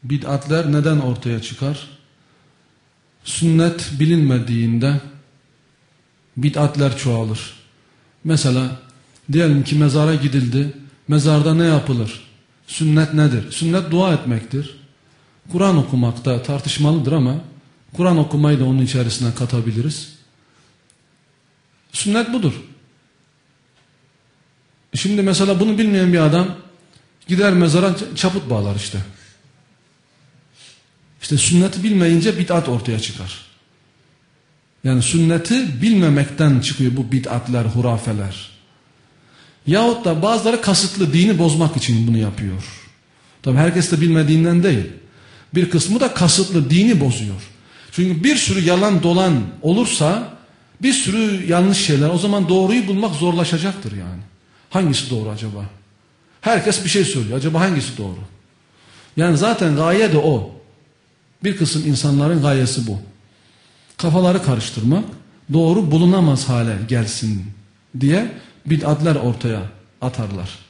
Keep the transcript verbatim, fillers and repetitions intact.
bid'atler neden ortaya çıkar? Sünnet bilinmediğinde bid'atler çoğalır. Mesela diyelim ki mezara gidildi. Mezarda ne yapılır? Sünnet nedir? Sünnet dua etmektir. Kur'an okumakta tartışmalıdır ama Kur'an okumayı da onun içerisine katabiliriz. Sünnet budur. Şimdi mesela bunu bilmeyen bir adam gider mezara çaput bağlar işte. İşte sünneti bilmeyince bid'at ortaya çıkar. Yani sünneti bilmemekten çıkıyor bu bid'atler, hurafeler. Yahut da bazıları kasıtlı dini bozmak için bunu yapıyor. Tabi herkes de bilmediğinden değil. Bir kısmı da kasıtlı dini bozuyor. Çünkü bir sürü yalan dolan olursa bir sürü yanlış şeyler, o zaman doğruyu bulmak zorlaşacaktır yani. Hangisi doğru acaba? Herkes bir şey söylüyor. Acaba hangisi doğru? Yani zaten gaye de o. Bir kısım insanların gayesi bu. Kafaları karıştırmak, doğru bulunamaz hale gelsin diye bid'atler ortaya atarlar.